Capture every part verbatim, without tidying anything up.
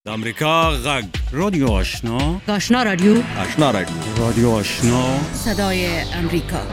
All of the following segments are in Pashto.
د امریکا غږ رادیو آشنا آشنا رادیو آشنا رادیو رادیو آشنا صدای امریکا.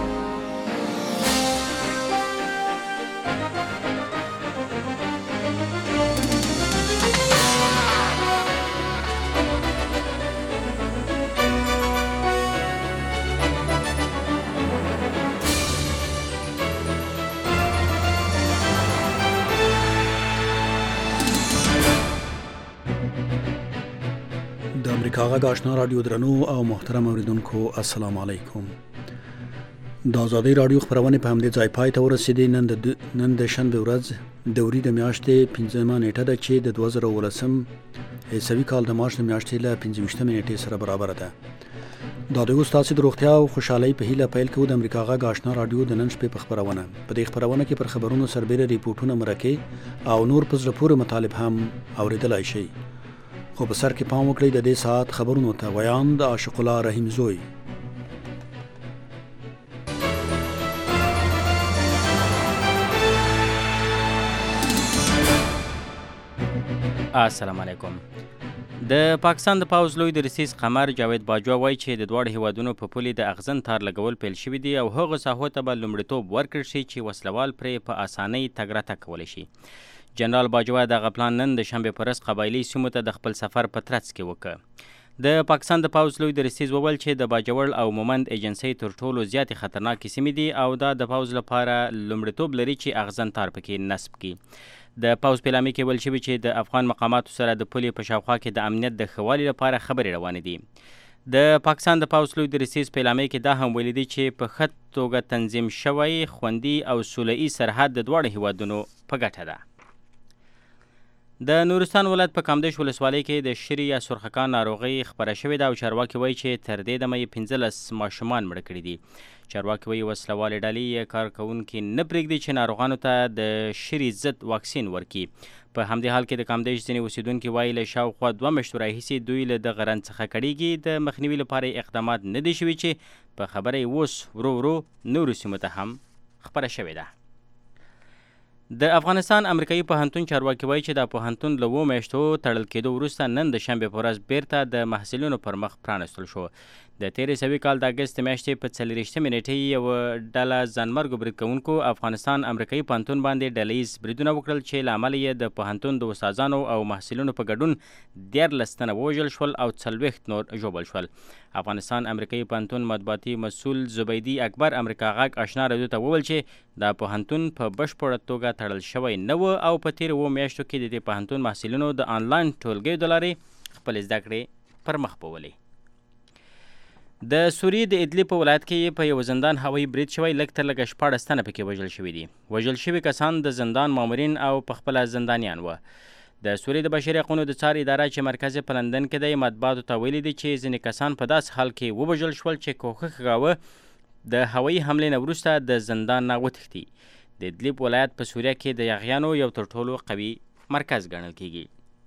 د امریکا غږ آشنا رادیو درنو او محترم اوریدونکو السلام علیکم. د آزادۍ رادیو خبرونه په همدې ځای پای ته ورسېدې. نن د نن د شنبه ورځ د وري د میاشتې پنځمه نیټه ده چې د دوه زره ولسم عیسوي کال د مارچ د میاشتې له پنځه نیټې سره برابر ده. دا د اوستاسې د روغتیا او خوشحالۍ په هیله پیل کوو د امریکا غږ آشنا رادیو د نن شپې په خبرونه. په دې خبرونه کې پر خبرونو سربېره ریپورتونه مرکه او نور په زړه پورې مطالب هم اوریدلای شئ. خو په سر کې پام وکړئ د دې ساعت خبرونو ته. ویان د عاشق الله رحیم زوی. السلام علیکم. د پاکستان د پاوز لوی د رئیس قمر جاوید باجوا وایي چې د دواړو هیوادونو په پولي د اغزن تار لګول پیل شوي دي او هغو ساحو ته به لومړیتوب ورکړل شي چې وسلوال پرې په اسانۍ تګ راتګ کولی شي. جنرال باجوا دغه پلان نن د شنبې په ورځ قبایلي سیمو ته د خپل سفر په ترڅ کې وکړ. د پاکستان د پاوز لوی د رئیس وویل چې د باجوړ او مومند ایجنسۍ تر ټولو زیاتې خطرناکې سیمې دي او دا د پاوز لپاره لومړیتوب لري چې اغزن تار پکې نصب کړي. د پاوز په اعلامیه کې ویل شوي چې د افغان مقاماتو سره د پولې په شاوخوا کې د امنیت د ښه والي لپاره خبرې روانې دي. د پاکستان د پاوز لوی د رئیس په اعلامیه کې دا هم ویلي دي چې په ښه توګه تنظیم شوی خوندي او سوله ییز سرحد د دواړو هیوادونو په ګټه ده. د نورستان ولایت په کامدیش ولسوالۍ کې د شری یا سرخکان ناروغۍ خپره شوې ده او چارواکي وایي چې تر دې دمه یې پنځلس ماشومان مړه کړي دي. چارواکي وایي وسلوالې ډلې یې کارکوونکي نه پرېږدي چې ناروغانو ته د شری ضد واکسین ورکړي. په همدې حال کې د کامدیش ځینې اوسیدونکي وایي له شاوخوا دوه میاشتو راهیسې دوی له دغه رنځ څخه کړېږي. د مخنیوي لپاره اقدامات نه دي شوي چې په خبره یې اوس ورو ورو نورو سیمو ته هم خپره شوې ده. د افغانستان امریکایي پوهنتون چارواکي وایي چې دا پوهنتون له اوو میاشتو تړل کېدو وروسته نن د شنبې په ورځ بیرته د محصلینو پر مخ پرانستل شو. د تېرې سوي کال د اګست میاشتې په څلېرویشتمې نیټې یوه ډله ځانمرګو برید کوونکو افغانستان امریکایي پوهنتون باندې ډله ییز بریدونه وکړل چې له امله یې د پوهنتون د استادانو او محصلینو په ګډون دیارلس تنه ووژل شول او څلوېښت نور ژوبل شول. افغانستان امریکایي پوهنتون مطبوعاتي مسؤل زبیدي اکبر امریکا غږ آشنا رادیو ته وویل چې دا پوهنتون په بشپړه توګه تړل شوی نه و او په تېرو اوو میاشتو کې د دې پوهنتون محصلینو د آنلاین ټولګیو د لارې خپلې زده کړې پر مخ بولې. د سوریې د ادلیب په ولایت کې په یو زندان هوایي برید شوی. لږ تر لږه شپاړس تنه پکې وژل شوي دي. وژل شوي کسان د زندان مامورین او پخپله زندانیان وه. د سوریې د بشري حقونو د څار اداره چې مرکز یې په لندن کې دی مطبوعاتو ته ویلي دي چې ځینې کسان په داسې حال کې ووژل شول چې کوښښ کاوه د هوایي حملې نه وروسته د زندان نه وتښتي. د ادلیب ولایت په سوریه کې د یاغیانو یو تر ټولو قوي مرکز ګڼل کیږي.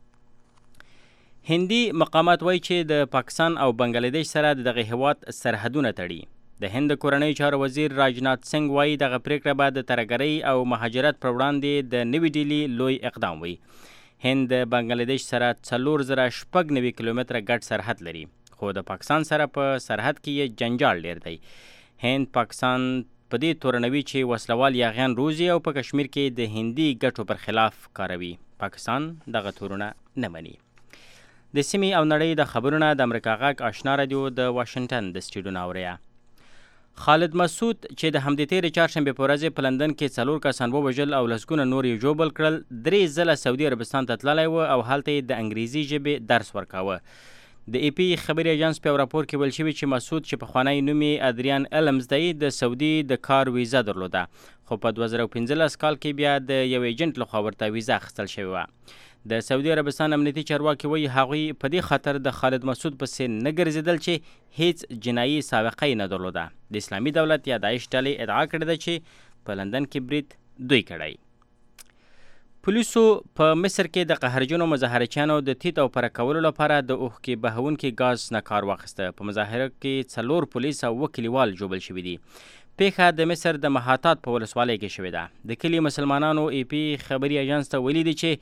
هندي مقامات وایي چې د پاکستان او بنګلادیش سره د دغه هیواد سرحدونه تړي. د هند د کورنیو چارو وزیر راجنات سنګ وایي دغه پریکړه به د ترهګرۍ او مهاجرت پر وړاندې د نوې ډیلي لوی اقدام وي. هند د بنګلادیش سره څلور زره شپږ نوي کیلومتره ګډ سرحد لري خو د پاکستان سره په سرحد کې یې جنجال ډیر دی. هند پاکستان په دې تورنوي چې وسلوال یاغیان روزي او په کشمیر کې د هندي ګټو پر خلاف کاروي. پاکستان دغه تورونه نه مني. د سیمې او نړۍ د خبرونه د امریکا غږ آشنا رادیو د واشنګټن د سټوډیو نه اورئ. خالد مسعود چې د همدې تېرې چهارشنبې په ورځ په لندن کې څلور کسان ووژل او لسګونه نور یې ژوبل کړل. درې ځله سعودي عربستان ته تللی و او هلته یې د انګریزي ژبې درس ورکاوه. د ای پی خبري ایجنس په راپور کې ویل شوي چې مسعود چې پخوانی نوم یې ادریان المز دی د سعودي د کار ویزه درلوده خو په دوه زره پنځلس کال کې بیا د یو ایجنټ لخوا ورته ویزه اخیستل شوې وه. د سعودي عربستان امنیتي چارواکي وایي هغوی په دې خاطر د خالد مسعود پسې نه ګرځېدل چې هیڅ جنایي سابقه یې نه درلوده. د اسلامي دولت یا داعش ډلې ادعا کړې ده چې په لندن کې برید دوی کړی. پولیسو په مصر کې د قهرجنو مظاهرچیانو د تیت او پره کولو لپاره د اوښکې بهونکي ګاز نه کار واخیسته. په مظاهره کې څلور پولیس او اووه کلیوال ژوبل شوي دي. پیښه د مصر د محاتات په ولسوالۍ کې شوې ده. د کلي مسلمانانو ای پی خبري ایجنس ته ویلي دي چې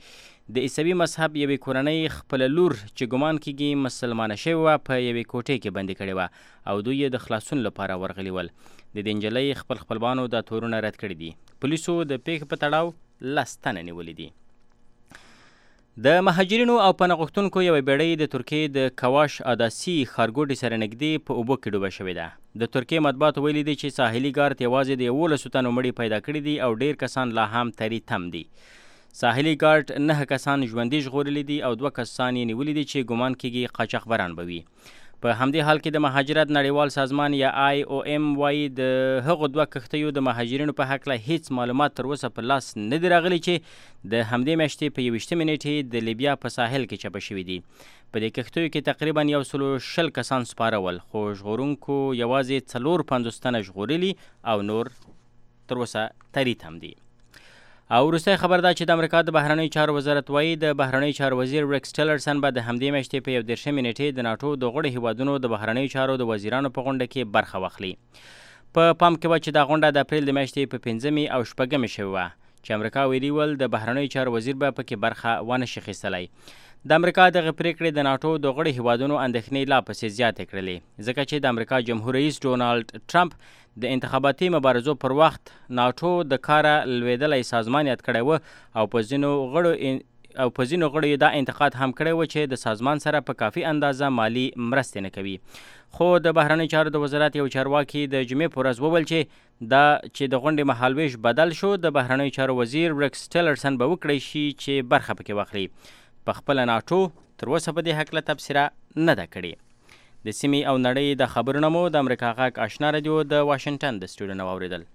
د عیسوي مذهب یوې کورنۍ خپله لور چې ګمان کیږي مسلمانه شوې وه په یوې کوټې کې بندي کړې وه او دوی یې د خلاصون لپاره ورغلي ول. د دې نجلۍ خپل خپلوانو دا تورونه رد کړي دي. پولیسو د پیښې په تړاو لس تنه نیولي دي. د مهاجرینو او پناه غوښتونکو یوه بیړۍ د ترکیې د کواش اداسي ښارګوټي سره نږدې په اوبو کې ډوبه شوې ده. د ترکیې مطبوعاتو ویلي دي چې ساحلي ګارد یوازې د یولسو تنو مړي پیدا کړي دي او ډیر کسان لا هم تری تم دي. ساحلي ګارد نه کسان ژوندي ژغورلي دي او دوه کسان یې نیولي دي چې ګمان کیږي قاچاقبران به وي. په همدې حال کې د مهاجرت نړیوال سازمان یا آی او ایم وایي د هغو دوه کښتیو د مهاجرینو په هکله هیڅ معلومات تر اوسه په لاس نه دي راغلي چې د همدې میاشتې په یویشتمې نیټې د لیبیا په ساحل کې چپه شوي دي. په دې کښتیو کې تقریبا یو سلو شل کسان سپارول خو ژغورونکو یوازې څلور پنځوس تنه ژغورلي او نور تر اوسه تری تم دي. او وروستی خبر دا چې د امریکا د بهرنیو چارو وزارت وایي د بهرنیو چارو وزیر ریکس ټیلرسن به د همدې میاشتې په یو دېرشمې نیټې د ناټو د غړو هیوادونو د بهرنیو چارو د وزیرانو په غونډه کې برخه واخلي. په پام کې وه چې دا غونډه د اپریل د میاشتې په پنځمې او شپږمې شوې وه چې امریکا ویلي ول د بهرنیو چارو وزیر به پکې برخه ونه شي اخیستلی. د امریکا دغه پریکړې د ناټو د غړو هیوادونو اندېښنې لا پسې زیاتې کړلې ځکه چې د امریکا جمهور رئیس ډونالډ ټرمپ د انتخاباتي مبارزو پر وخت ناټو د کاره لوېدلی سازمان یاد کړی و او په ځینو غړو او په ځینو غړو یې دا انتقاد هم کړی و چې د سازمان سره په کافي اندازه مالي مرستې نه کوي. خو د بهرنیو چارو د وزارت یو چارواکي د جمعې په ورځ وویل چې دا چې د غونډې مهالویش بدل شو د بهرنیو چارو وزیر ریکس ټیلرسن به وکړی شي چې برخه پکې واخلي. په خپله ناټو تر اوسه په دې هکله تبصره نه ده کړې. د سیمې او نړۍ د خبرونه مو د امریکا غږ آشنا رادیو د واشنګټن د سټوډیو نه واورېدل.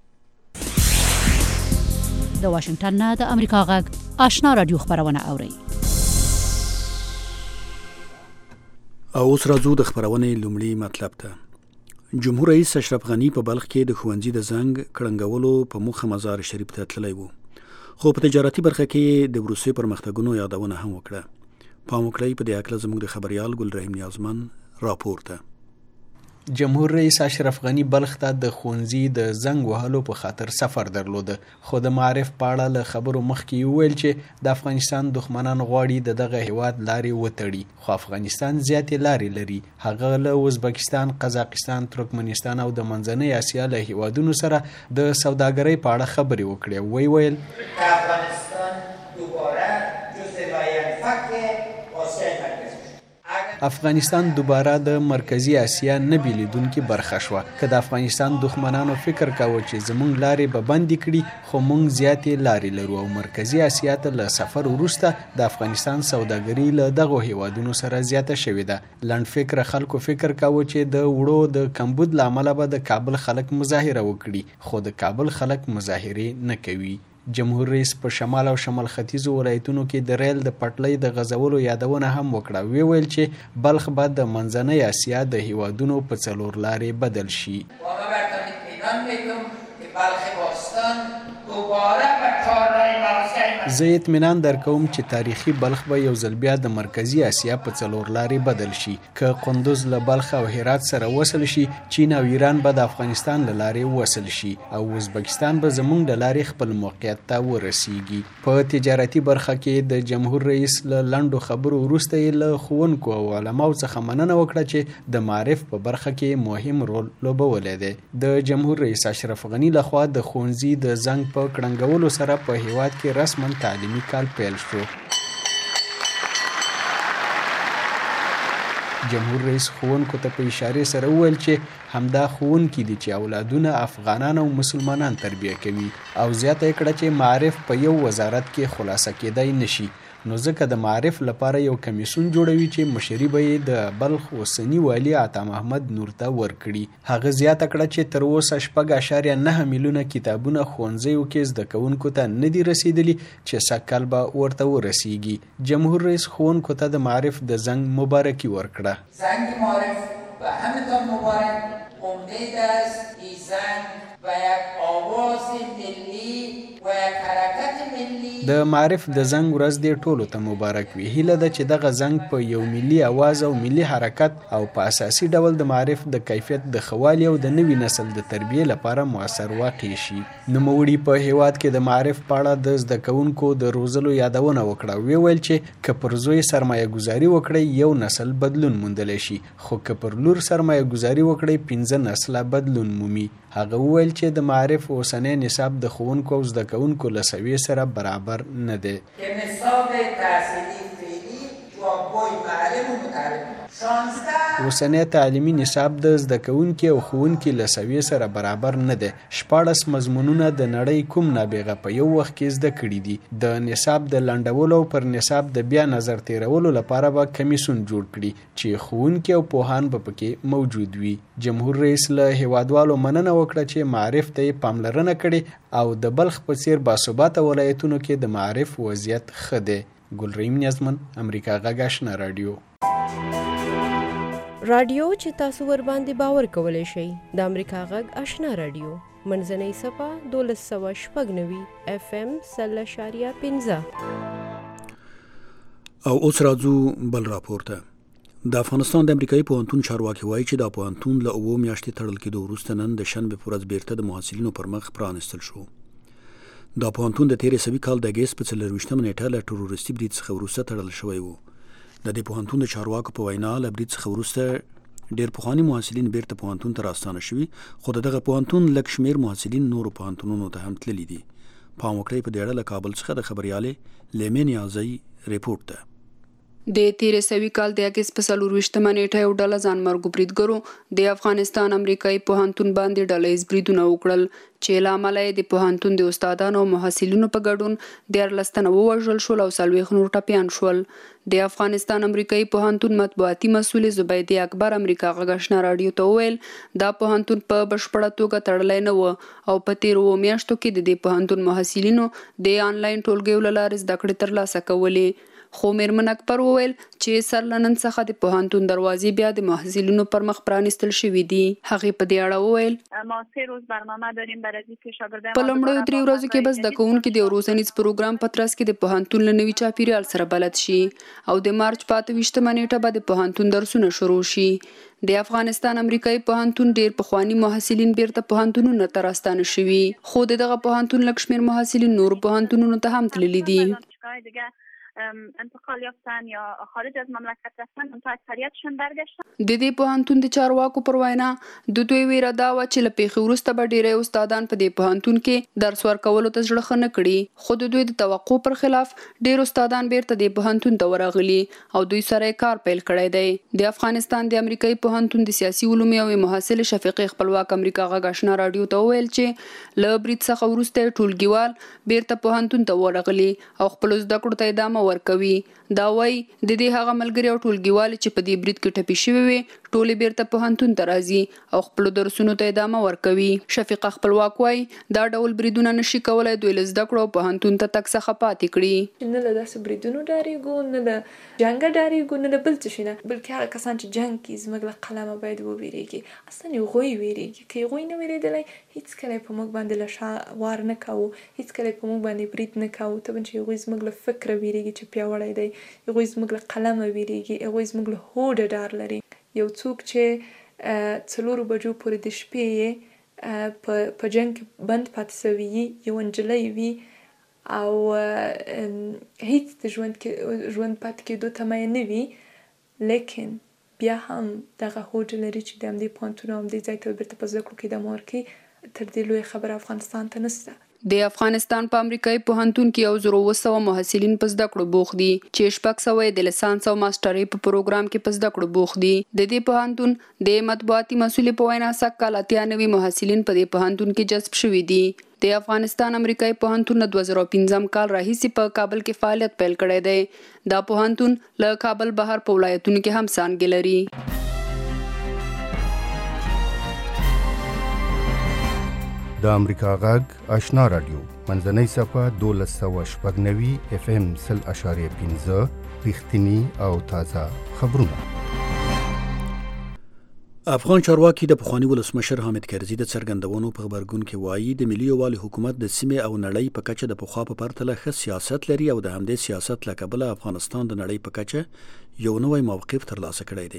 د واشنګټن نه د امریکا غږ آشنا رادیو خبرونه اورئ. او اوس راځو د خبرونې لومړي مطلب ته. جمهور رئیس اشرف غني په بلخ کې د ښوونځي د زنګ کړنګولو په موخه مزار شریف ته تللی و خو په تجارتي برخه کې د وروستي پرمختګونو یادونه هم وکړه. پام وکړئ په دې هکله زموږ د خبریال ګل رحیم نیازمن راپور ته. جمهور رئیس اشرف غني بلخ ته د ښوونځي د زنګ وهلو په خاطر سفر درلوده خو د معارف په اړه له خبرو مخکې وویل چې د افغانستان دښمنان غواړي د دغه هیواد لارې وتړي خو افغانستان زیاتې لارې لري. هغه له ازبکستان، قزاقستان، ترکمنستان او د منځنۍ اسیا له هیوادونو سره د سوداګرۍ په اړه خبرې وکړې. وی ویل افغانستان دوباره جزء لاینفک آسیا افغانستان دوباره د مرکزی اسیا نه بیلیدونکې برخه شوه. که د افغانستان دښمنانو فکر کاوه چې زموږ لارې به بندې کړي خو موږ زیاتې لارې لرو او مرکزی اسیا ته له سفر وروسته د افغانستان سوداګري له دغو هیوادونو سره زیاته شوې ده. لنډ فکره خلکو فکر کاوه چې د وړو د کمبود له امله به د کابل خلک مظاهره وکړي خو د کابل خلک مظاهرې نه کوي. جمهور رئیس په شمال او شمال ختیځو ولایتونو کې د ریل د پټلۍ د غځولو یادونه هم وکړه. وی ویل چې بلخ به د منځنۍ اسیا د هیوادونو په څلور لارې بدل شي. زه اطمینان درکوم چې تاریخي بلخ به یو ځل بیا د مرکزی اسیا په څلور لارې بدل شي. که قندوز له بلخ او هرات سره وصل شي چین او ایران به د افغانستان له لارې وصل شي او ازبکستان به زموږ له لارې خپل موقعیت ته ورسیږي. په تجارتي برخه کې د جمهور رئیس له لنډو خبرو وروسته یې له ښوونکو او علماو څخه مننه وکړه چې د معارف په برخه کې مهم رول لوبولی دی. د جمهور رئیس اشرف غني لخوا د ښوونځي د زنګ په کړنګولو سره په هیواد کې رسما تعلیمي کال پیل شو. جمهور رئیس ښوونکو ته په اشارې سره وویل چې همدا ښوونکي دي چې اولادونه افغانان او مسلمانان تربیه کوي او زیاته یې کړه چې معارف په یو وزارت کې خلاصه کېدای نشي نو ځکه د معارف لپاره یو کمیسون جوړوي چې مشري به یې د بلخ اوسني والي عطا محمد نور ته ورکړي. هغه زیاته کړه چې تر اوسه شپږ اعشاریه نهه میلیونه کتابونه ښوونځیو کې زده کوونکو ته نه دي رسیدلي چې سږکال به ورته ورسیږي. جمهور رئیس ښوونکو ته د معارف د زنګ مبارکي ورکړه. زنگ معارف به همتان مبارک. امید است این زنگ و یک آواز ملی و حرکت ملی د معرف د زنګ ورځ دې ټولو ته مبارک وي. هیله ده چې دغه زنګ په یو ملي اواز او ملي حرکت او په اساسي ډول د معرف د کیفیت د خوالي او د نوي نسل د تربیې لپاره موثر واقع شي. نوموړي په هیواد کې د معرف په اړه د زده کوونکو د روزلو یادونه وکړه. وی ویل چې که پر زوی سرمایه گذاري وکړي یو نسل بدلون موندلی شي، خو که پر لور سرمایه گذاري وکړي پنځه نسله بدلون مومي. هغه وویل چې د معرف اوسنی نصاب د ښوونکو او زده کوونکو له سویې سره برابر نه دی. که نصاب تحصیلی فعلی جوابگوی معلم و متعلم اوسنی تعلیمي نصاب د زده کوونکي او ښوونکي له سویې سره برابر نه دی. شپاړس مضمونونه د نړۍ کوم نابغه په یو وخت کې زده کړي دي. د نصاب د لنډولو پر نصاب د بیا نظر تیرولو لپاره به کمیسون جوړ کړي چې ښوونکي او پوهان به پکې موجود وي. جمهور رئیس له هیوادوالو مننه وکړه چې معرف ته یې پاملرنه کړې او د بلخ په څیر باثباته ولایتونو کې د معرف وضعیت ښه دی. ګلریم نیازمن، امریکا غږ آشنا راډیو. رادیو چې تاسو ور باندې باور کولای شئ د امریکا غږ آشنا رادیو منځنۍ صفه دولس سوه شپږ نوي اف ام سل اشاریه پنځه. او اوس راځو بل راپور ته. د افغانستان د امریکایي پوهنتون چارواکي وایي چې د پوهنتون له اوو میاشتې تړل کېدو وروسته نن د شنبې په ورځ بیرته د محصلینو پر مخ پرانستل شو. دا پوهنتون د تېرې سوي کال د اګست په څلرویشتمه نېټه له ټروریستي برید څخه وروسته تړل شوی و. د دې پوهنتون د چارواکو په وینا له برید څخه وروسته ډېر پخواني محصلین بیرته پوهنتون ته راستانه شوي، خو د دغه پوهنتون لږ شمېر محصلین نورو پوهنتونونو ته هم تللي دي. پام وکړئ په دې اړه له کابل څخه د خبریالې لیمې نیازۍ ریپورټ ده. د تیرې سوي کال د اګست په څلرویشتمه نیټه یو ډله ځانمرګو بریدګرو د افغانستان امریکایي پوهنتون باندې ډله ییز بریدونه وکړل چې له امله یې د پوهنتون د استادانو او محصلینو په ګډون دیارلس تنه ووژل شول او څلوېښت نور ټپیان شول. د افغانستان امریکایي پوهنتون مطبوعاتي مسؤل زبیدې اکبر امریکا غږ آشنا راډیو ته وویل دا پوهنتون په بشپړه توګه تړلی نه و او په تېرو اوو میاشتو کې د دې پوهنتون محصلینو د آنلاین ټولګیو له لارې زده کړې ترلاسه کولې. خو میرمن اکبر وویل چې سر له نن څخه د پوهنتون دروازې بیا د محصلینو پر مخ پرانیستل شوي دي. هغې په دې اړه وویل په لومړیو درې ورځو کې به زده کوونکي د یو روزنیز پروګرام په ترڅ کې د پوهنتون له نوي چاپیریال سره بلد شي او د مارچ په اته ویشتمه نیټه به د پوهنتون درسونه شروع شي. د افغانستان امریکایي پوهنتون ډېر پخواني محصلین بیرته پوهنتونونو ته راستانه شوي، خو د دغه پوهنتون لږ شمېر محصلین نورو پوهنتونونو ته هم تللي دي. انتقال یافتن یا خارج از مملکت رفتن اون اکثریتشون برگشتن. د دې پوهنتون د چارواکو پر وینا د دوی ویره دا وه چې له پیښې وروسته به ډېری استادان په دې پوهنتون کې درس ورکولو ته زړه ښه نه کړي، خو د دوی د توقع پر خلاف ډېر استادان بیرته دې پوهنتون ته ورغلي او دوی سره یې کار پیل کړی دی. د افغانستان د امریکایي پوهنتون د سیاسي علومو او محصل شفیقې خپلواک امریکا غږ آشنا راډیو ته وویل چې له برید څخه وروسته یې ټولګیوال بیرته پوهنتون ته ورغلي او خپلو زده کړو ته ادامه ورکوي. دا وایي د دې هغه ملګري او ټولګیوال چې په دې برید کې ټپي شوي وي ټولې بیرته پوهنتون ته راځي او خپلو درسونو ته ادامه ورکوي. شفیقه خپلواک وایي دا ډول بریدونه نشي کولی دوی له زده کړو او پوهنتون ته تګ څخه پاتې کړي. نه له داسې بریدونو ډارېږو، نه له جنګه ډارېږو، نه له بل څه شي نه، بلکې هغه کسان چې جنګ کوي زموږ له قلمه باید وویرېږي. اصلا هغوی ویرېږي، که هغوی نه ویرېدلی هېڅکله یې په موږ باندې له شا وار نه کوو، هېڅکله یې په موږ باندې برید نه کوو. طبعا چې هغوی زموږ له فکره ویرېږي چې پیاوړی دی، هغوی زموږ له قلمه ویرېږي، هغوی زموږ له هوډه ډار لري. یو څوک چې څلورو بجو پورې د شپې یې په جنګ کې بند پاتې سوي وي، یو نجلۍ وي او هیڅ د ژوند ژوند پاتې کېدو تمه یې نه وي، لیکن بیا هم دغه هوډ لري چې د همدې پوهنتون او همدې ځای ته بیرته په زده کړو کې ادامه ورکړي. تر دې لویه خبره افغانستان ته نشته. د افغانستان په امریکایي پوهنتون کې یو زر اووه سوه محصلین په زده کړو بوخت دي چې شپږ سوه یې د لیسانس او ماسټرۍ په پروګرام کې په زده کړو بوخت دي. د دې پوهنتون د مطبوعاتي مسؤل په وینا سږ کال اتیا نوي محصلین په دې پوهنتون کې جذب شوي دي. د افغانستان امریکایي پوهنتون د دوه زره پنځم کال راهیسې په کابل کې فعالیت پیل کړی دی. دا پوهنتون له کابل بهر په ولایتونو کې هم څانګې لري. د امریکا غږ آشنا راډیو منځنۍ صفه دولس سوه شپږ نوي اف ام سل اشاریه پنځه رښتیني او تازه خبرونه. افغان چارواکي د پخوانی ولسمشر حامد کرزي د څرګندونو په خبرګون کې وایي د ملي یووالي حکومت د سیمې او نړۍ په کچه د پخوا په پرتله ښه سیاست لري او د همدې سیاست له کبله افغانستان د نړۍ په کچه یو نوی موقف ترلاسه کړی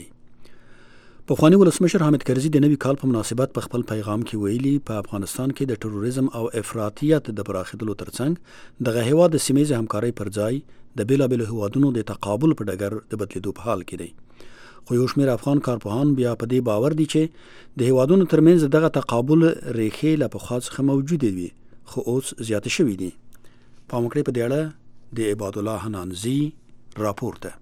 دی. پخوانی ولسمشر حامد کرزي د نوي کال په مناسبت په خپل پیغام کې ویلي په افغانستان کې د تروریزم او افراطیت د پراخېدلو ترڅنګ دغه هیواد د سیمې همکارۍ پر ځای د بیلابیلو هیوادونو د تقابل په ډګر د بدلیدو په حال کې دی. خو یو شمېر افغان کارپوهان بیا په دې باور دي چې د هیوادونو ترمنځ دغه تقابل ریښې له پخوا څخه موجودې وي خو اوس زیاتې شوي دي. پام وکړئ په دې اړه د عباد الله حنانزي راپور ده.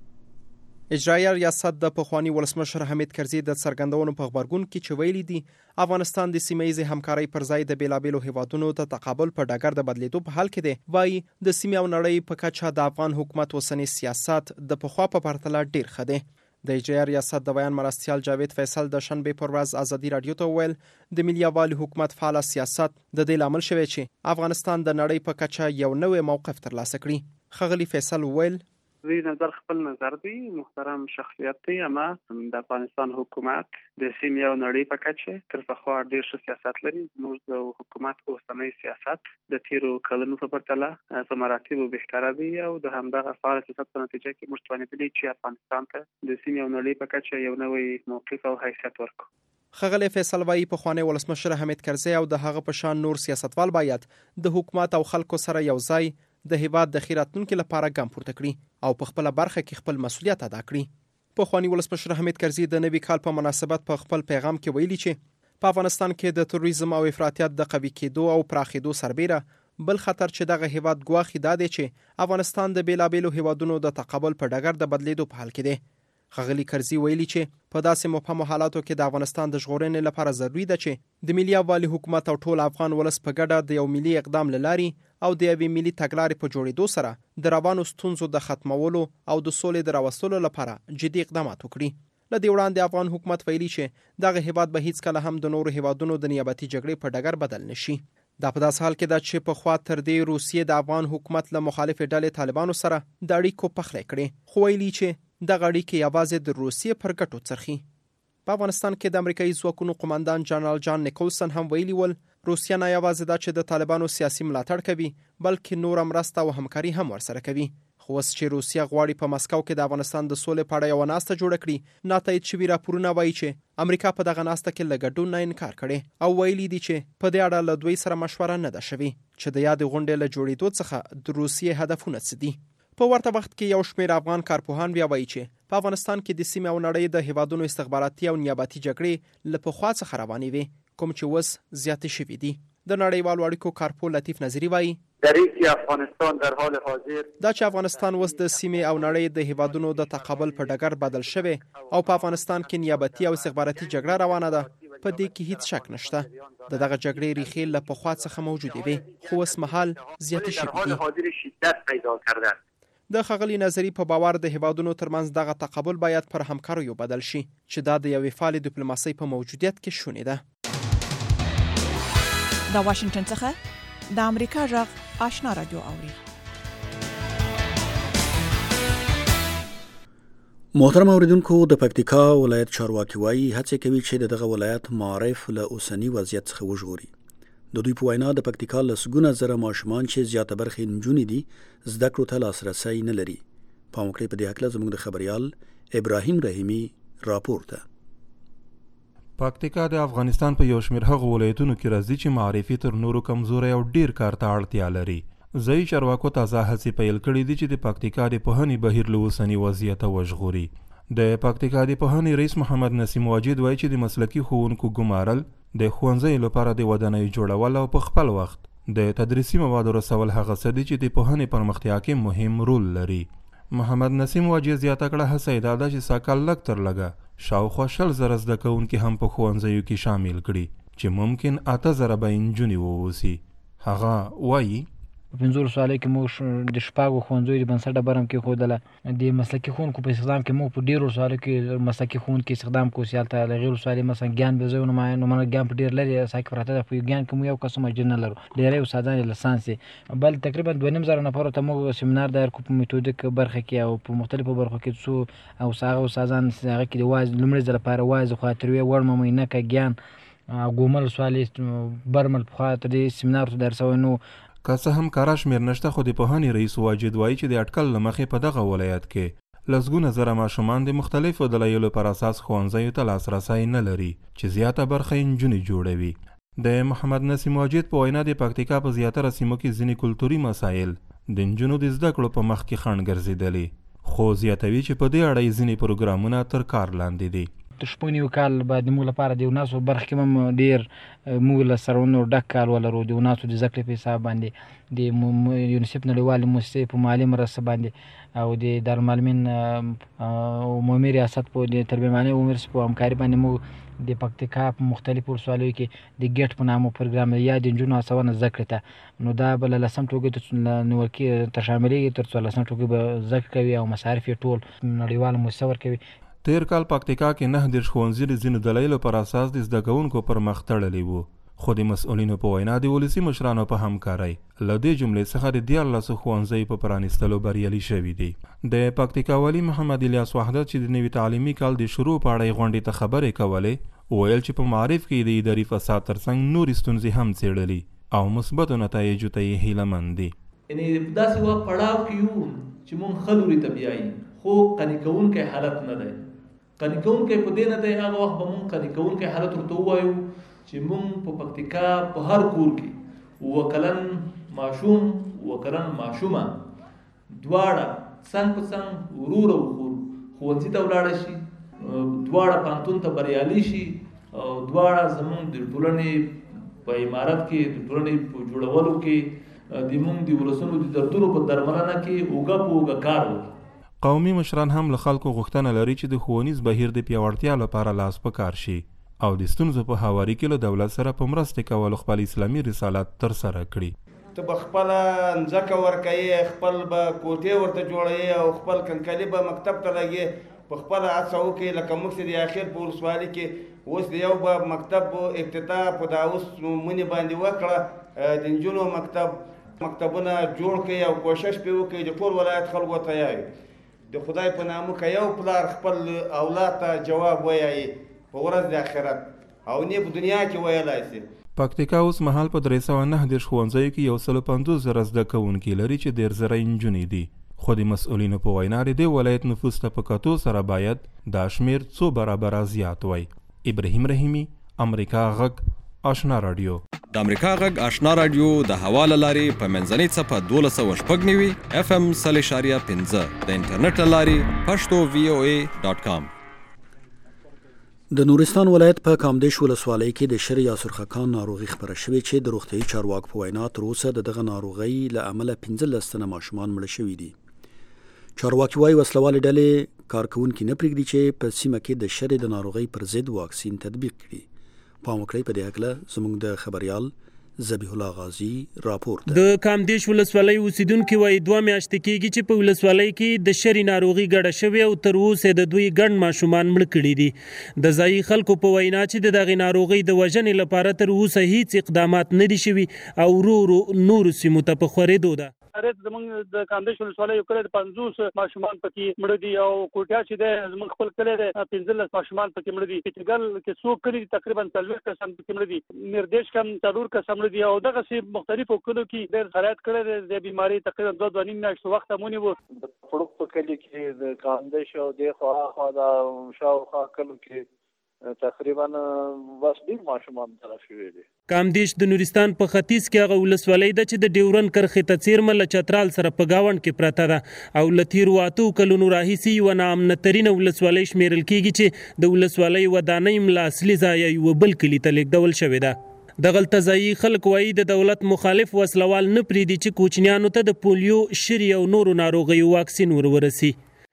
اجرایه ریاست د پخوانی ولسمشر حامد کرزي د څرګندونو په خبرګون کې چې ویلي دي افغانستان د سیمه‌ییزې همکارۍ پر ځای د بیلابیلو هیوادونو د تقابل په ډګر د بدلیدو په حال کې دی. وایي د سیمې او نړۍ په کچه د افغان حکومت اوسنی سیاست د پخوا په پرتله ډیر ښه دی. د اجرایه ریاست د بیان مرستیال جاوید فیصل د شنبې پر ورځ ازادي رادیو ته وویل د ملي یووالي حکومت فعال سیاست د دې لامل شوی چې افغانستان د نړۍ په کچه یو نوی موقف ترلاسه کړي. ښاغلي فیصل وویل زی نظر خپل نظر دی، محترم شخصیت دی، اما د افغانستان حکومت د سیمې او نړۍ په کچه تر پخوا ډیر ښه سیاست لري. زموږ د حکومت اوسنی سیاست د تیرو کلونو په پرتله په مراتبو بهتره دی او د همدغه فعال سیاست په نتیجه کې موږ توانیدلي چې افغانستان ته د سیمې او نړۍ په کچه یو نوی موقف او حیثیت ورکړو. ښاغلی فیصل وایي پخوانی ولسمشر حامد کرزي او د هغه په شان نور سیاستوال باید د حکومت او خلکو سره یو ځای د هیواد د خیراتونکو لپاره ګام پورته کړي او په خپل برخه کې خپل مسؤلیت ادا کړي. پخوانی ولسمشر حامد کرزي د نوي کال په مناسبت په خپل پیغام کې ویلي چې په افغانستان کې د تروریزم او افراطیت د قوي کېدو او پراخېدو سربېره بل خطر چې دغه هیواد ګواښي دا دی چې افغانستان د بیلابیلو هیوادونو د تقابل په ډګر د بدلیدو په حال کې دی. ښاغلي کرزي ویلي چې په داسې مبهمو حالاتو کې د افغانستان د ژغورنې لپاره ضروري ده چې د ملي یووالي حکومت او ټول افغان ولس په ګډه د یو ملي اقدام له لارې او د یوې ملي تګلارې په جوړېدو سره د روانو ستونزو د ختمولو او د سولې د راوستلو لپاره جدي اقدامات وکړي. له دې وړاندې افغان حکومت ویلي چې دغه هیواد به هیڅکله هم د نورو هیوادونو د نیابتي جګړې په ډګر بدل نشي. دا په داسې حال کې ده چې په خوا تر دې روسیې د افغان حکومت له مخالفې ډلې طالبانو سره د اړیکو پخلی کړې، خو ویلي چې دغه اړیکې یوازې د روسیې پر ګټو څرخي. په افغانستان کې د امریکایي ځواکونو قومندان جنرال جان نیکولسن هم ویلي ول روسیه نه یوازې دا چې د طالبانو سیاسي ملاتړ کوي بلکې نوره مرسته او همکاري هم ورسره کوي. خو اوس چې روسیه غواړي په مسکو کې د افغانستان د سولې په اړه یوه ناسته جوړه کړي، ناتایید شوي راپورونه وایي چې امریکا په دغه ناسته کې له ګډون نه انکار کړی او ویلي دي چې په دې اړه له دوی سره مشوره نه ده شوې چې د یادې غونډې له جوړېدو څخه د روسیې هدفونه څه دي. په ورته وخت کې یو شمېر افغان کارپوهان بیا وایي چې په افغانستان کې د سیمې او نړۍ د هیوادونو استخباراتي او نیابتي جګړې له پخوا څخه روانې وي، کوم چې اوس زیاتې شوي دي. د نړیوالو اړیکو کارپو لطیف نظری وایي افغانستان در حال حاضر دا چې افغانستان اوس د سیمې او نړۍ د هیوادونو د تقابل په ډګر بدل شوی او په افغانستان کې نیابتي او استخباراتي جګړه روانه ده، په دې کې هیڅ شک نشته. د دغه جګړې ریښې له پخوا څخه موجودې وي خو اوس مهال زیاتې شوي دي. د ښاغلي نظري په باور د هیوادونو ترمنځ دغه تقابل باید پر همکاریو بدل شي چې دا د یوې فعالې ډیپلوماسۍ په موجودیت کې شونې ده. د واشنگټن څخه د امریکا غږ آشنا رادیو اوري. محترم اوریدونکو، د پکتیکا ولایت چارواکي وایي هڅې کوي چې دغه ولایت معارف له اوسنی وضعیت څخه وژغوري. د دوی په وینا د پکتیکا لسګونه زره ماشومان چې زیاته برخه نجونې دي زده کړو ته لاسرسی نه لري. پام وکړئ په دې هکله زموږ د خبریال ابراهیم رحیمي راپور ده. پکتیکا د افغانستان په یو شمېر هغو ولایتونو کې راځي چې معرفي تر نورو کمزوری او ډیر کار ته اړتیا لري. ځایي چارواکو تازه هڅې پیل کړي دي چې د پکتیکا د پوهنې بهیر له اوسني وضعیته وژغوري. د پکتیکا د پوهنې رئیس محمد نسیم واجد وایي چې د مسلکي ښوونکو ګمارل، د ښوونځیو لپاره د ودانیو جوړول او په خپل وخت د تدریسي موادو رسول هغه څه دي چې د پوهنې پرمختیا کې مهم رول لري. محمد نسیم واجد زیاته کړه هڅه یې دا ده چې سږکال لږ تر لږه شاوخوا شل زره زده کوونکي هم په ښوونځیو کې شامل کړي چې ممکن اته زره به نجونې واوسي. هغه وایي په پنځو ولسوالیو کې موږ د شپږو ښوونځیو د بنسټ ډبره هم کېښودله. د مسلکي ښوونکو په استخدام کې موږ په ډېرو ولسوالیو کې مسلکي ښوونکي استخدام کړو. چې هلته د هغې ولسوالۍ مثلا ګیان بې ځایه نمایان نومونه ګیان په ډېر لرې ساحه کې پراته ده. په ګیان کې موږ یو کس هم اجر نه لرو، ډېری استادان یې لسانس یې بل تقریبا دوه نیم زره نفرو ته موږ سیمینار دایر کړو په میتودیک برخه کې او په مختلفو برخو کې څو او هغه استادان هغه کې د واعظ لومړي ځل لپاره واعظ خاطروي وړمه مینکه ګیان ګومل ولسوالۍ برمل پخوا ته دې سیمینار ته دایر شوی نو که څه هم کره شمېر نشته، خو د پوهنې رئیس واجد وایي چې د اټکل له مخې په دغه ولایت کې لسګونه زره ماشومان د مختلفو دلایلو پر اساس ښوونځیو ته لاسرسی نه لري چې زیاته برخه یې نجونې جوړوي. د محمد نسیم واجد په وینا د پکتیکا په زیاتره سیمو کې ځینې کلتوري مسایل د نجونو د زده کړو په مخ کې خنډ ګرځېدلي، خو زیاتوي چې په دې اړه یې ځینې پروګرامونه تر کار لاندې دي. د شپږ نوي کال به د موږ لپاره د یوناسو برخه کې هم ډېر موږ له سرونو ډک کال ولرو. د یوناسو د زده کړې په حساب باندې د یونیسف نړیوالې موسسې په مالي مرسته باندې او د دارالمعلمین عمومي ریاست په د تربیه معنوي عمومي ریاست په همکاري باندې موږ د پکتیکا په مختلفو ولسوالیو کې د ګیټ په نامه پروګرام یا د نجونو هڅونه زده کړې ته نو دا به له لسم ټولګي نیول کېږي تر شاملېږي تر څوارلسم ټولګي به زده کړه کوي او مصارف یې ټول نړیواله موسسه ورکوي. تیر کال پکتیکا کې نه دېرش ښوونځي د ځینو دلایلو پر اساس د زده کوونکو پر مخ تړلي وو، خو د مسؤلینو په وینا د ولسي مشرانو په همکارۍ له دې جملې څخه د دیارلسو ښوونځیو په پرانیستلو بریالي شوي دي. د پکتیکا والي محمد الیاس وحدت چې د نوي تعلیمي کال د شروع په اړه یې غونډې ته خبرې کولې ویل چې په معارف کې د اداري فساد ترڅنګ نورې ستونزې هم څېړلي او مثبتو نتایجو ته یې هیله مند دي. یعنې داسې وخت پړاو کې یو چې مونږ ښه لوري ته بیایي، خو قانع کوونکی حالت نه دی. قانع کوونکی په دې نه دی هغه وخت به مونږ قانع کوونکی حالت ورته ووایو چې مونږ په پکتیکا په هر کور کې اووه کلن ماشوم اووه کلن ماشومه دواړه څنګ په څنګ ورور او خور ښوونځي ته ولاړه شي، دواړه پوهنتون ته بریالي شي او دواړه زمونږ د ټولنې په عمارت کې د ټولنې په جوړولو کې د مونږ د ولسونو د دردونو په درملنه کې اوږه په اوږه کار وکړي. قومي مشران هم له خلکو غوښتنه لري چې د ښوونیز بهیر د پیاوړتیا لپاره لاس په کار شي او د ستونزو په هواري کې له دولت سره په مرستې کولو خپل اسلامي رسالت ترسره کړي. ته به خپله ځمکه ورکوې، خپل به کوټې ورته جوړوې او خپل کنکلي به مکتب ته لګې، په خپله هڅه وکړې لکه موږ چې د اخر په ولسوالۍ کې اوس د یو به مکتب افتتاح په دا اوس منې باندې وکړه، د نجونو مکتب مکتبونه جوړ کړئ او کوشش پرې وکړئ د ټول ولایت خلکو ته یایي د خدای په نامه که یو پلار خپل اولاد ته جواب ویایي په ورځ د آخرت او نه په دنیا کې ویلی شي. پکتیکا اوس مهال په درې سوه نهه دېرش ښوونځیو کې یو سل پنځوس زره زده کوونکي لري چې ډېر زره نجونې دي، خو د مسؤلینو په وینا د دې ولایت نفوس ته په کتو سره باید دا شمېر څو برابره زیات وای. ابراهیم رحیمي، امریکا غږ آشنا راډیو. د امریکا غږ آشنا راډیو د هوا له لارې په منځنۍ څپه دولس سوه شپږ نوي اف ام سل اشاریه پنځه د انټرنیټ له لارې پښتو وی او ای ډاټ کام. د نورستان ولایت په کامدیش ولسوالۍ کې د شری یا سرخکان ناروغي خبره شوې چې د روغتیايي چارواکو په وینا تر اوسه د دغه ناروغۍ له امله پنځلس تنه ماشومان مړه شوي دي. چارواکي وایي وسلوالې ډلې کارکوونکي نه پرېږدي چې په سیمه کې د شری د ناروغۍ پر ضد واکسین تطبیق کړي. پام وکړئ په دې هکله زموږ د خبریال ذبیح الله غازی راپور ده. د کامدیش ولسوالۍ اوسیدونکو وایي دوه میاشتې کېږي چې په ولسوالۍ کې د شری ناروغي ګډه شوې او تر اوسه د دوی ګڼ ماشومان مړه کړي دي. د ځایي خلکو په وینا چې د دغې ناروغۍ د وژنې لپاره تر اوسه هیڅ اقدامات نه دي شوي او ورو ورو نورو سیمو ته په خورېدو ده. زمونږ د کامدیش ولسوالۍ یو کلی د پنځوس ماشومان پکې مړه دي او کوټیا چې دی زمونږ خپل کلی دی پنځلس ماشومان پکې مړه دي. چټګل کې څو کلي دي تقریبا څلوېښت کسان پکې مړه دي. میردیش کم څلور کسان مړه دي او دغسې مختلفو کلیو کې ډېر خیرات کړی دی. د بیمارۍ تقریبا دوه دوه نیم میاشتو وخت هم ونیو. د فړوک په کلي کې د کامدیش او دېخوا هاخوا د شاوخوا کلو کې تقریبا بس ډېر ماشومان تلف شوي دي. کامدیش د نورستان په ختیځ کې هغه ولسوالۍ ده چې د ډیورن کرښې ته څیرمه له چترال سره په ګاونډ کې پرته ده او له تېرو اتو کلونو راهیسې یوه ناامنترینه ولسوالۍ شمیرل کېږي چې د ولسوالۍ ودانۍ هم له اصلي ځایه یوه بل کلي ته لیږدول شوې ده. دغلته ځایي خلک وایي د دولت مخالف وسلوال نه پرېږدي چې کوچنیانو ته د پولیو، شري او نورو ناروغیو واکسین ور ورسي.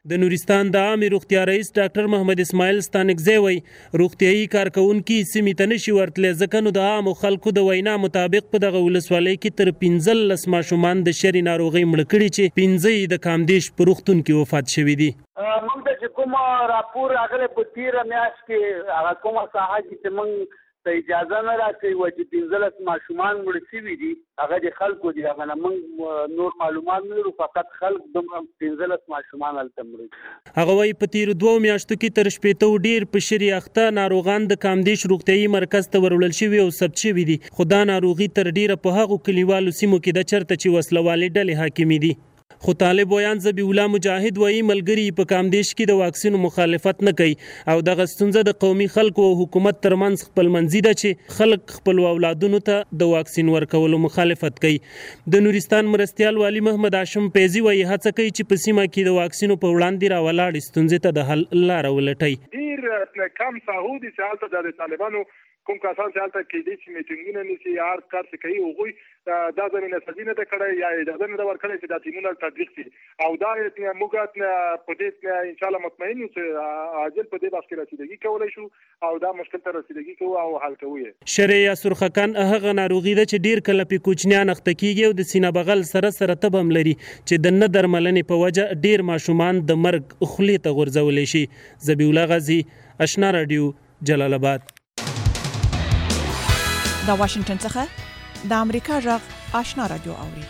د نورستان د عامې روغتیا رئیس ډاکټر محمد اسماعیل ستانکزی وایي روغتیایي کارکوونکي سیمې ته نشي ورتلی ځکه نو د عامو خلکو د وینا مطابق په دغه ولسوالۍ کې تر پنځلس ماشومان د شري ناروغۍ مړه کړي چې پنځه یې د کامدیش په روغتون کې وفات شوي دي. موږ ته چې کوم راپور راغلی په تېره میاشت کې هغه کومه ساحه چې موږ ته اجازه نه راکوي وه چې پنځلس ماشومان مړه شوي دي هغه د خلکو دي هغه نه موږ نور معلومات نه لرو فقط خلک دومره پنځلس ماشومان هلته مړه دي. هغه وایي په تېرو دوو میاشتو کې تر شپېتو ډېر په شري اخته ناروغان د کامدیش روغتیایي مرکز ته وروړل شوي او ثبت شوي دي خو دا ناروغي تر ډېره په هغو کلیوالو سیمو کې ده چېرته چې وسلوالې ډلې حاکمې دي. خو طالب ویان ذبیح الله مجاهد وایي ملګري په کامدیش کې د واکسینو مخالفت نه کوي او دغه ستونزه د قومي خلکو او حکومت ترمنځ خپلمنځي ده چې خلک خپلو اولادونو ته د واکسین ورکولو مخالفت کوي. د نورستان مرستیال والي محمد هاشم پیزي وایي هڅه کوي چې په سیمه کې د واکسینو په وړاندې راولاړې ستونزې ته د حل لاره ولټوي. ډېر کم ساحو دي چې هلته د طالبانو کوم کسان چې هلته کېدی چې میټینګونه نیسي یا هر کار چې کوي هغوی دا زمینه سازي نه ده کړی یا اجازه نه ده ورکړې چې دا ټیمونه تطبیق شي او دا موږ په دې انشاءالله مطمئن یو چې عاجل په دې بحث کې رسیدګي کولی شو او دا مشکل ته رسیدګي کوو او حل کوو یې. شرع یا سرخکان هغه ناروغي ده چې ډېر کله پې کوچنیان اخته کېږي او د سینه بغل سره سره تب هم لري چې د نه درملنې په وجه ډېر ماشومان د مرګ خولې ته غورځولی شي. ذبیح الله غازي، اشنا راډیو، جلال آباد. د واشنگټن څخه د امریکا غږ آشنا رادیو اوري.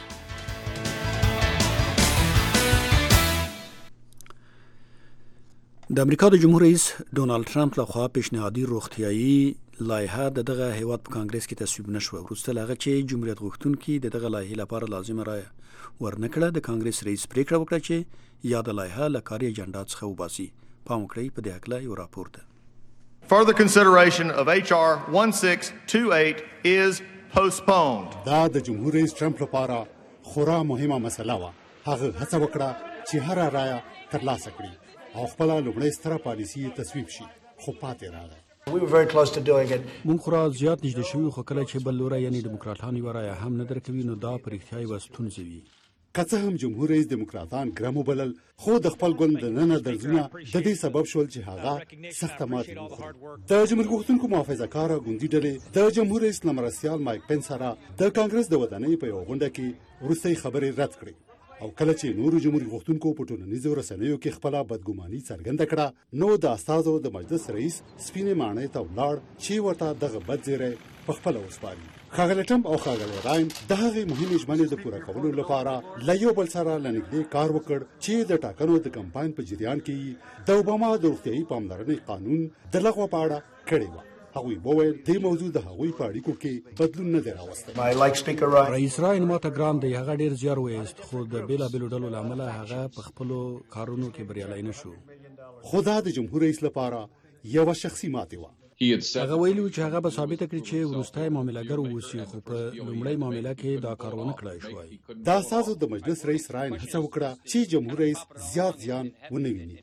د امریکا د جمهور رئیس ډونالد ټرمپ لخوا پیشنهادي روغتیایي لایحه د دغه هیواد په کانګرس کې تصویب نشوه وروسته له هغه چې جمهوریت غوښتونکي د دغه لایحې لپاره لازمه رایه ورنکړه. د کانګرس رئیس پریکړه وکړه چې یاده لایحه له کاري اجنډا څخه وباسي. پام وکړئ په دې هکله یو راپور ده. Further consideration of H R sixteen twenty-eight is postponed. دا د جمهور رئیس ټرمپ لپاره خورا مهمه مسله وه. هغه هڅه وکړه چې هر رایه ترلاسه کړي او خپله لومړۍ ستره پالیسي تصویب شي خو پاتې راغی. We were very close to doing it. مونږ خورا زیات نږدې شوي خو کله چې بل لوری یعنې ډیموکراټان یوه رایه هم نه درکوي نو دا په رښتیا یوه ستونزه وي. که څه هم جمهور رئیس دیموکراتان ګرم وبلل خو د خپل ګوند دننه درځونه د دې سبب شول چې هغه سخته ماتې وخوري. د جمهور غوښتونکو محافظه کاره ګوندي ډلې د جمهور رئیس له مرستیال مایک پنس سره د کانګرس د ودانۍ په یوه غونډه کې وروستۍ خبرې رد کړې او کله چې نورو جمهور غوښتونکو په ټولنیزو رسنیو کې خپله بدګماني څرګنده کړه نو د استازو د مجلس رئیس سپینې ماڼۍ ته ولاړ چې ورته دغه بد زیری په خپله وسپاري. ښاغلی ټرمپ او ښاغلی راین د هغې مهمې ژمنې د پوره کولو لپاره له یو بل سره له نږدې کار وکړ چې د ټاکنو د کمپاین په جریان کې د اوباما د روغتیایي پاملرنې قانون د لغوه په اړه کړې وه. هغوی وویل دې موضوع د هغوی په اړیکو کې بدلون نه دی راوستی. رئیس راین ماته ګران دی، هغه ډېر زیار ویست خو د بېلابېلو ډلو له امله هغه په خپلو کارونو کې بریالی نه شو. خو دا د جمهور رئیس لپاره یوه شخصي ماتې وه. هغه ویلي و چې هغه به ثابته کړي چې وروستی معاملهګر واوسي خو په لومړۍ معامله کې دا کار ونه کړای شوی. د اساسو د مجلس رئیس راین هڅه وکړه چې جمهور رئیس زیات زیان ونه ویني.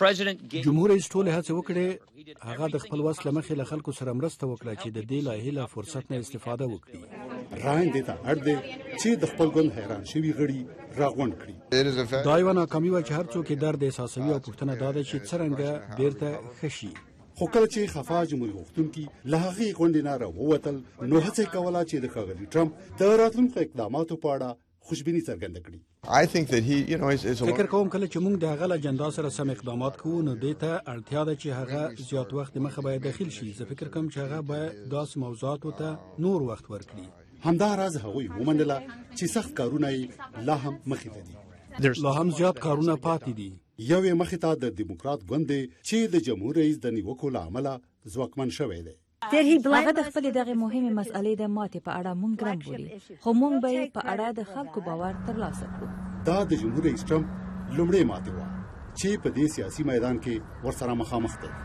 جمهور رئیس ټولې هڅې وکړې، هغه د خپل وس له مخې له خلکو سره مرسته وکړه چې د دې لایحې له فرصت نه استفاده وکړي. راین دې ته اړ دی چې د خپل ګوند حیران شوي غړي راغونډ کړي. دا یوه ناکامي وه چې هر څوک یې درد احساسوي او پوښتنه دا ده چې څرنګه بیرته ښه شي. خو کله چې خفا جمهور غوښتونکي له هغې غونډې نه راووتل نو هڅه یې کوله چې د ښاغلي ټرمپ د راتلونکو اقداماتو په اړه خوشبیني څرګنده کړي. فکر کوم کله چې موږ د هغه له اجنډا سره سم اقدامات کوو نو دې ته اړتیا ده چې هغه زیات وخت مخه باید داخل شي. زه فکر کوم چې هغه باید داسې موضوعاتو ته نور وخت ورکړي. همدا راز هغوی ومنله چې سخت کارونه یې لا هم مخې ته دي. لا هم زیات کارونه پاتې دي. یو یې مخې ته د دیموکرات ګوند دی چې د جمهور رئیس د نیوکو له امله ځواکمن شوی دی. هغه د خپلې دغې مهمې مسئلې د ماتې په اړه مونږ ګرم بولي خو مونږ به یې په اړه د خلکو باور ترلاسه کړو. دا د جمهور رئیس ټرمپ لومړۍ ماتې وه چې په دې سیاسي میدان کې ورسره مخامخ دی.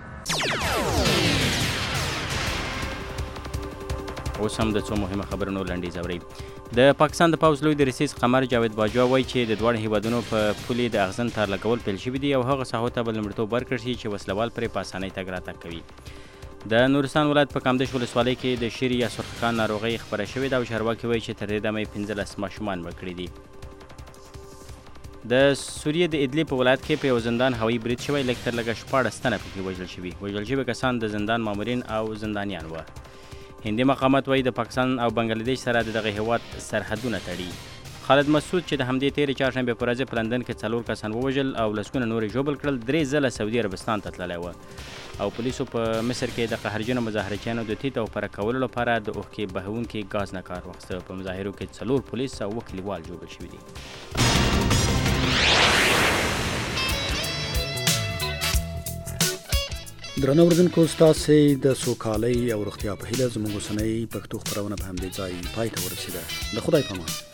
اوس هم د څو مهمه خبرونو لنډیز اورئ. د پاکستان د پوځ لوی دریسیز قمر جاوید باجوا وایي چې د دواړو هیوادونو په پولې د اغزن تار لګول پیل شوي دي او هغه ساحو ته به لومړیتوب ورکړل شي چې وسلوال پرې په اسانۍ تګ راتګ کوي. د نورستان ولایت په کامدیش ولسوالۍ کې د شري یا سرخکان ناروغۍ خپره شوې ده او چارواکي وایي چې تر دې دمه یې پنځلس ماشومان مړه کړي دي. د سوریې د ادلیب په ولایت کې په یو زندان هوایي برید شوی، لږ تر لږه شپاړس تنه پکې وژل شوي. وژل شوي کسان د زندان مامورین او زندانیان وو. هندي مقامات وایي د پاکستان او بنګلادیش سره د دغه هیواد سرحدونه تړي. خالد مسعود چې د همدې تېرې چهارشنبې په ورځ په لندن کې څلور کسان ووژل او لسګونه نور یې ژوبل کړل، درې ځله سعودي عربستان ته تللی و. او پولیسو په مصر کې د قهرجنو مظاهرچیانو د تیت او پره کولو لپاره د اوښکې بهونکي ګاز نه کار واخیسته. په مظاهرو کې څلور پولیس او اووه کلیوال ژوبل شوي دي. درنو اورېدونکو، ستاسې د سوکالۍ او روغتیا په هیله زموږ اوسنۍ پښتو خپرونه په همدې ځای پای ته ورسېده. د خدای په امان.